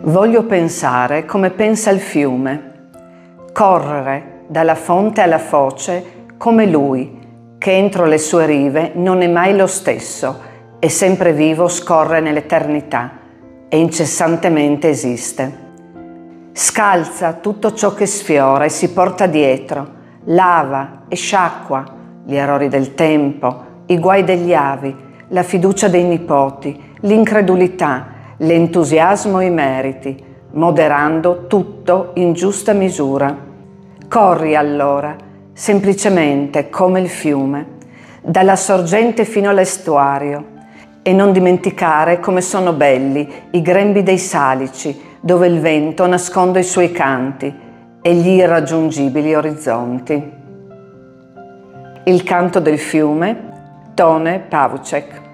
Voglio pensare come pensa il fiume, correre dalla fonte alla foce come lui, che entro le sue rive non è mai lo stesso, è sempre vivo, scorre nell'eternità e incessantemente esiste. Scalza tutto ciò che sfiora e si porta dietro, lava e sciacqua gli errori del tempo, i guai degli avi, la fiducia dei nipoti, l'incredulità, l'entusiasmo e i meriti, moderando tutto in giusta misura. Corri allora, semplicemente come il fiume, dalla sorgente fino all'estuario, e non dimenticare come sono belli i grembi dei salici, dove il vento nasconde i suoi canti e gli irraggiungibili orizzonti. Il canto del fiume, Tone Pavúček.